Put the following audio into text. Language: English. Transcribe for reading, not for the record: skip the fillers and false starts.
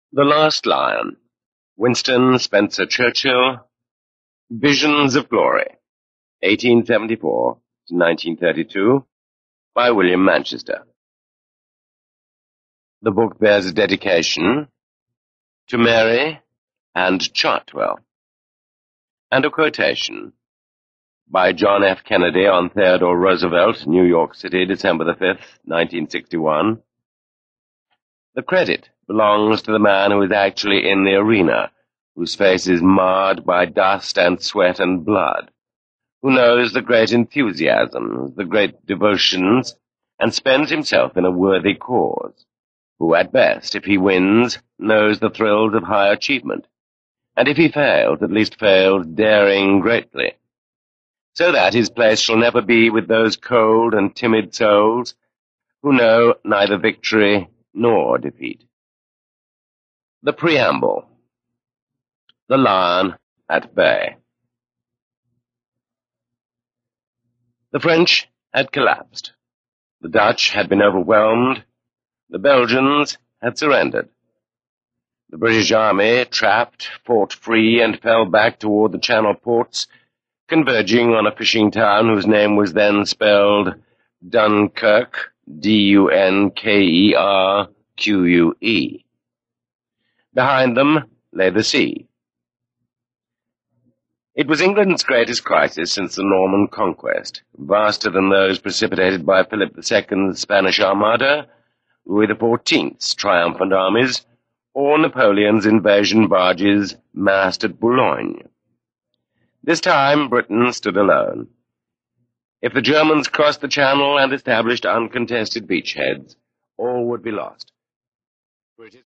The Last Lion, Winston Spencer Churchill, Visions of Glory, 1874 to 1932, by William Manchester. The book bears a dedication to Mary and Chartwell, and a quotation by John F. Kennedy on Theodore Roosevelt, New York City, December the 5th, 1961. The credit belongs to the man who is actually in the arena, whose face is marred by dust and sweat and blood, who knows the great enthusiasms, the great devotions, and spends himself in a worthy cause, who at best, if he wins, knows the thrills of high achievement, and if he fails, at least fails daring greatly, so that his place shall never be with those cold and timid souls who know neither victory nor defeat. The Preamble. The Lion at Bay. The French had collapsed. The Dutch had been overwhelmed. The Belgians had surrendered. The British army, trapped, fought free, and fell back toward the Channel ports, converging on a fishing town whose name was then spelled Dunkirk, Dunkerque. Behind them lay the sea. It was England's greatest crisis since the Norman Conquest, vaster than those precipitated by Philip II's Spanish Armada, Louis XIV's triumphant armies, or Napoleon's invasion barges massed at Boulogne. This time Britain stood alone. If the Germans crossed the Channel and established uncontested beachheads, all would be lost.